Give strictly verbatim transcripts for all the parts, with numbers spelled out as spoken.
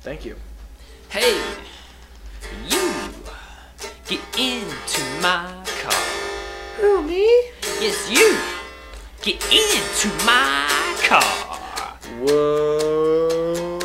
Thank you. Hey, you, get into my car. Who, me? Yes, you, get into my car. Whoa.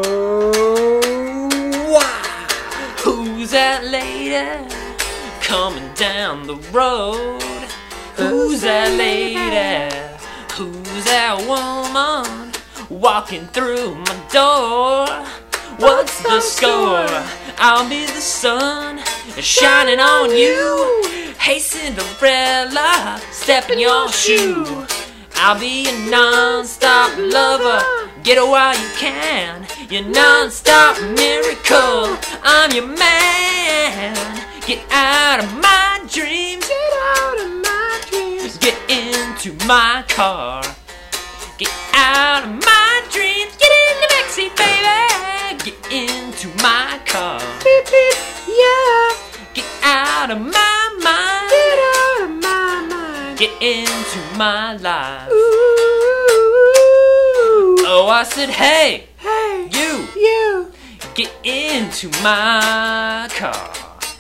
Wow. Who's that lady coming down the road? Who's that lady? Who's that woman walking through my door? What's the score? I'll be the sun shining on you. Hey Cinderella, step in your shoe. I'll be a non-stop lover. Get it while you can. Your non-stop miracle. I'm your man. Get out of my dreams. Get out of my dreams. Get into my car. Get out of my dreams. Get in the backseat, baby. Get into my car. Beep, beep, yeah. Get out of my mind. Get out of my mind. Get into my life. Ooh. Oh, I said, hey, Hey. you, You. get into my car.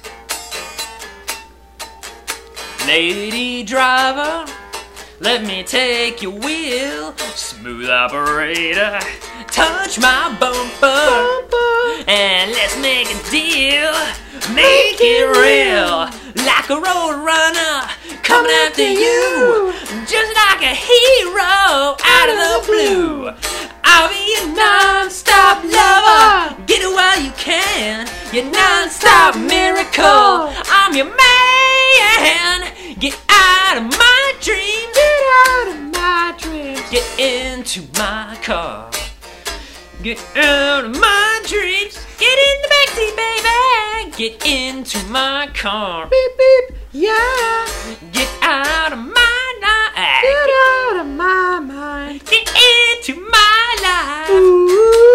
Lady driver, let me take your wheel. Smooth operator, touch my bumper. Bumper. And let's make a deal. Make it real. Like a road runner coming after you. Just like a hero out of the blue. I'll be a non-stop lover. Get it while you can. Your non-stop miracle. I'm your man. Get out of my dreams. Get out of my dreams. Get into my car. Get out of my dreams. Get in the backseat, baby. Get into my car. Beep, beep, yeah. Get out of my life. Get out of my mind. Get into my life. Ooh.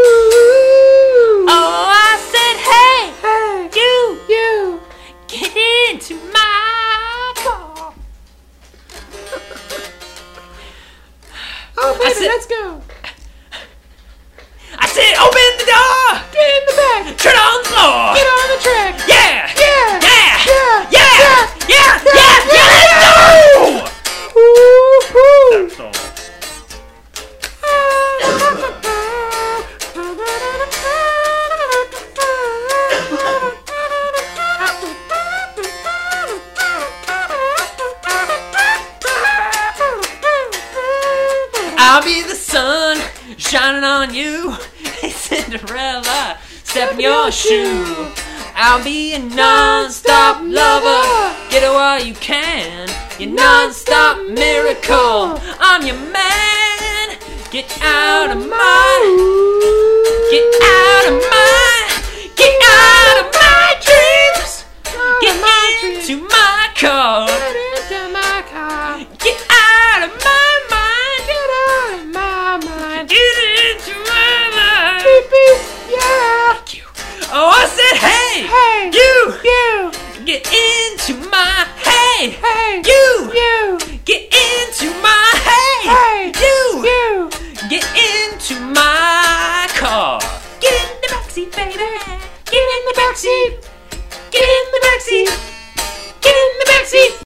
Oh, I said, hey, Hey. you, You. get into my car. Oh, baby, said- let's go. I said, open the door. Get in the back. Turn on the floor. Get on the track. Yeah. Yeah. Yeah. Yeah. Yeah. Yeah. Yeah. Yeah. Yeah. Let's go. Ooh, ooh. That's all. I'll be the sun shining on you. Hey Cinderella, step in your shoe. I'll be a non-stop lover. Get it while you can. Your non-stop miracle. I'm your man. Get out of my. Get out.